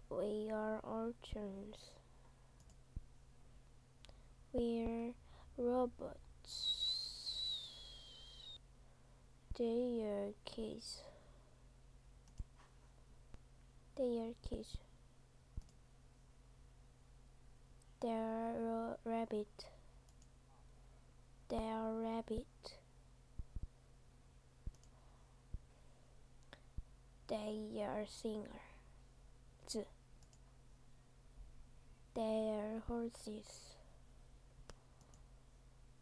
We are orphans. We're robots. They are kids. They are kids. They are rabbit. They are rabbit. They are singer. They are horses.